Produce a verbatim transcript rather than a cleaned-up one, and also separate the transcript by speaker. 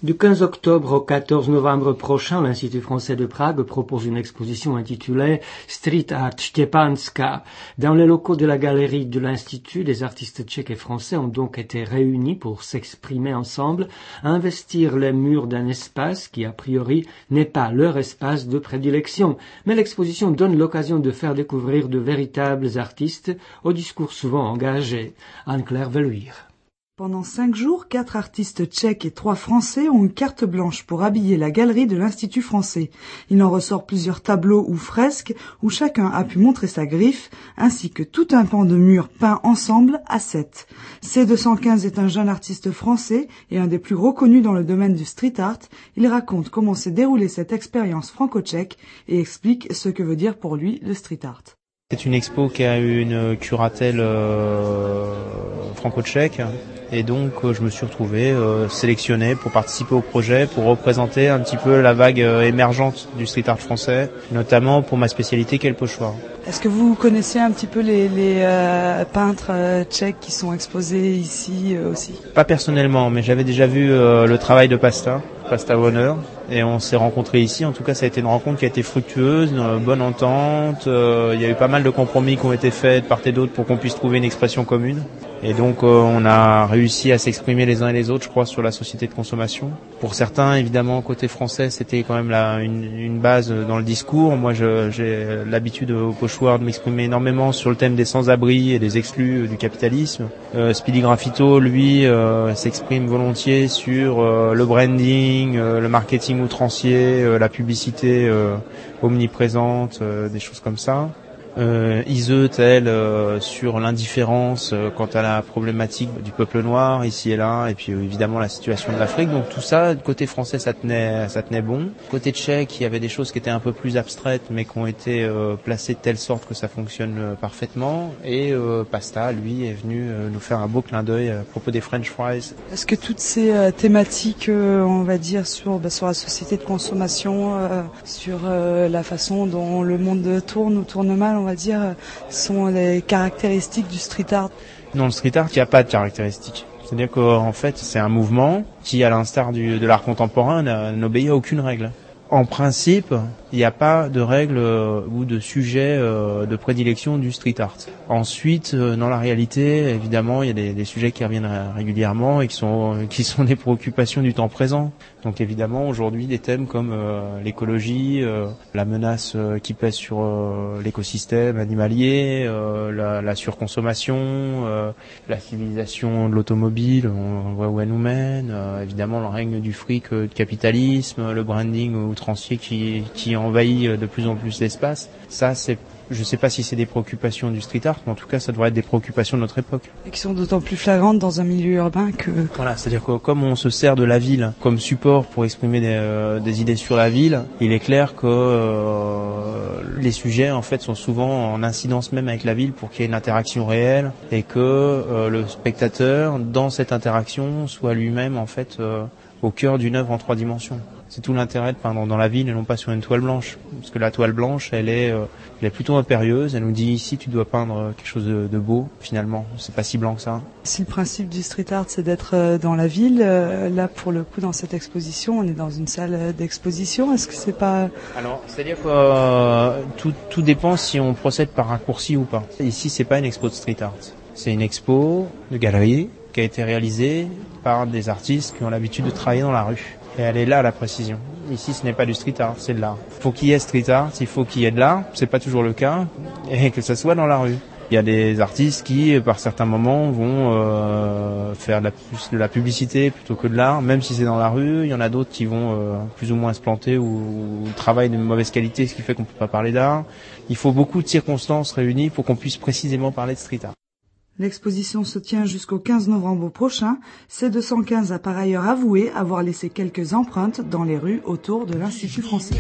Speaker 1: Du quinze octobre au quatorze novembre prochain, l'Institut français de Prague propose une exposition intitulée Street Art Stepanska. Dans les locaux de la galerie de l'Institut, les artistes tchèques et français ont donc été réunis pour s'exprimer ensemble, investir les murs d'un espace qui, a priori, n'est pas leur espace de prédilection. Mais l'exposition donne l'occasion de faire découvrir de véritables artistes au discours souvent engagé. Anne-Claire Veluire.
Speaker 2: Pendant cinq jours, quatre artistes tchèques et trois français ont une carte blanche pour habiller la galerie de l'Institut français. Il en ressort plusieurs tableaux ou fresques où chacun a pu montrer sa griffe, ainsi que tout un pan de murs peints ensemble à sept. C deux cent quinze est un jeune artiste français et un des plus reconnus dans le domaine du street art. Il raconte comment s'est déroulée cette expérience franco-tchèque et explique ce que veut dire pour lui le street art.
Speaker 3: C'est une expo qui a eu une curatelle euh, franco-tchèque et donc euh, je me suis retrouvé euh, sélectionné pour participer au projet, pour représenter un petit peu la vague euh, émergente du street art français, notamment pour ma spécialité qui est le pochoir.
Speaker 2: Est-ce que vous connaissez un petit peu les, les euh, peintres euh, tchèques qui sont exposés ici euh, aussi? Pas
Speaker 3: personnellement, mais j'avais déjà vu euh, le travail de Pasta, Pasta Warner, et on s'est rencontrés ici. En tout cas, ça a été une rencontre qui a été fructueuse, une bonne entente. Euh, il y a eu pas mal de compromis qui ont été faits de part et d'autre pour qu'on puisse trouver une expression commune. Et donc, euh, on a réussi à s'exprimer les uns et les autres, je crois, sur la société de consommation. Pour certains, évidemment, côté français, c'était quand même la, une, une base dans le discours. Moi, je, j'ai l'habitude au pochoir de m'exprimer énormément sur le thème des sans-abri et des exclus du capitalisme. Euh, Speedy Graffito, lui, euh, s'exprime volontiers sur euh, le branding, euh, le marketing outrancier, euh, la publicité euh, omniprésente, euh, des choses comme ça. Euh, Iseux, tel euh, sur l'indifférence euh, quant à la problématique du peuple noir ici et là, et puis euh, évidemment la situation de l'Afrique. Donc tout ça, côté français, ça tenait, ça tenait bon. Côté tchèque, il y avait des choses qui étaient un peu plus abstraites, mais qui ont été euh, placées de telle sorte que ça fonctionne euh, parfaitement. Et euh, Pasta, lui, est venu euh, nous faire un beau clin d'œil à propos des French fries.
Speaker 2: Est-ce que toutes ces euh, thématiques, euh, on va dire sur bah, sur la société de consommation, euh, sur euh, la façon dont le monde tourne ou tourne mal, on va dire, sont les caractéristiques du street art?
Speaker 3: Non, le street art, il n'y a pas de caractéristiques. C'est-à-dire qu'en fait, c'est un mouvement qui, à l'instar du, de l'art contemporain, n'obéit à aucune règle. En principe, il n'y a pas de règle euh, ou de sujet euh, de prédilection du street art. Ensuite, euh, dans la réalité, évidemment, il y a des, des sujets qui reviennent régulièrement et qui sont qui sont des préoccupations du temps présent. Donc évidemment, aujourd'hui, des thèmes comme euh, l'écologie, euh, la menace euh, qui pèse sur euh, l'écosystème animalier, euh, la, la surconsommation, euh, la civilisation de l'automobile, on, on voit où elle nous mène, euh, évidemment le règne du fric, euh, du capitalisme, le branding outrancier qui qui envahit de plus en plus l'espace. Ça, c'est, je ne sais pas si c'est des préoccupations du street art, mais en tout cas, ça devrait être des préoccupations de notre époque.
Speaker 2: Et qui sont d'autant plus flagrantes dans un milieu urbain que...
Speaker 3: Voilà, c'est-à-dire que comme on se sert de la ville comme support pour exprimer des, euh, des idées sur la ville, il est clair que euh, les sujets, en fait, sont souvent en incidence même avec la ville pour qu'il y ait une interaction réelle et que euh, le spectateur, dans cette interaction, soit lui-même, en fait, euh, au cœur d'une œuvre en trois dimensions. C'est tout l'intérêt de peindre dans la ville et non pas sur une toile blanche. Parce que la toile blanche, elle est, euh, elle est plutôt impérieuse. Elle nous dit ici, tu dois peindre quelque chose de, de beau, finalement. C'est pas si blanc que ça.
Speaker 2: Si le principe du street art, c'est d'être dans la ville, euh, là, pour le coup, dans cette exposition, on est dans une salle d'exposition. Est-ce que c'est pas...
Speaker 3: Alors, c'est-à-dire que euh, tout, tout dépend si on procède par raccourci ou pas. Ici, c'est pas une expo de street art. C'est une expo de galerie qui a été réalisée par des artistes qui ont l'habitude de travailler dans la rue. Et elle est là, la précision. Ici, ce n'est pas du street art, c'est de l'art. Pour qu'il y ait street art, il faut qu'il y ait de l'art. C'est pas toujours le cas. Et que ça soit dans la rue. Il y a des artistes qui, par certains moments, vont euh, faire de la, de la publicité plutôt que de l'art, même si c'est dans la rue. Il y en a d'autres qui vont euh, plus ou moins se planter ou, ou travaillent de mauvaise qualité, ce qui fait qu'on peut pas parler d'art. Il faut beaucoup de circonstances réunies pour qu'on puisse précisément parler de street art.
Speaker 2: L'exposition se tient jusqu'au quinze novembre prochain. C deux cent quinze a par ailleurs avoué avoir laissé quelques empreintes dans les rues autour de l'Institut français.